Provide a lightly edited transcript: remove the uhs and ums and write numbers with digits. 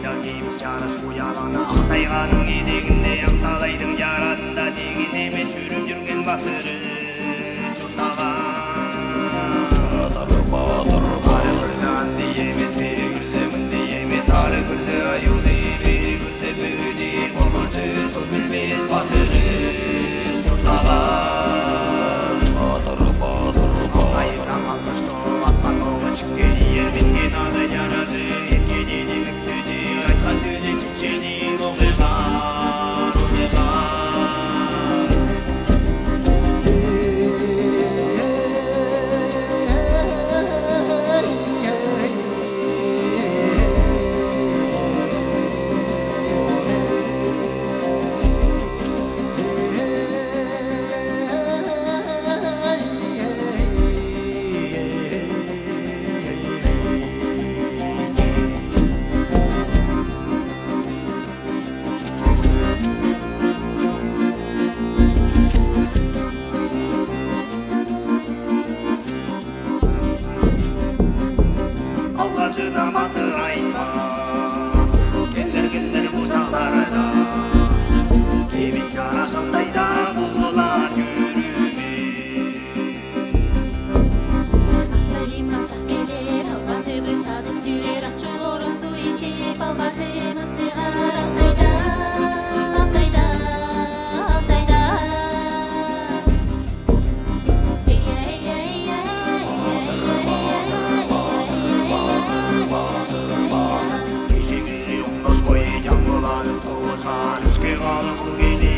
Кейбіс жарасып ұялана Ақтайғаның едегінде ақталайдың жарадында деген емес үріп жүрген батыры Батыр Бары күрзі емес, бері күрзі мінде емес Ары күрзі аюды, бері күрзі бөріде Қолыр сөз, сол білмес батыры Ақтайынан алғышты, атқан оғы шықкені Ерменген ады жарады, еткенені бүктөзі Айтқан сөзі чүтшені, оқиға Алғашыда батыр айтқан Келдер бұшақтарда Кейбіс жарашылдайда бұлғылар көріме Ақтайым рақшақ келер Алға түбі сазып жүрер Ақчу орын су içеп Албатын ыстығар Ақтайда Кешегілі оңдош бойы жаңғыланы соғышан Үске қалып бұл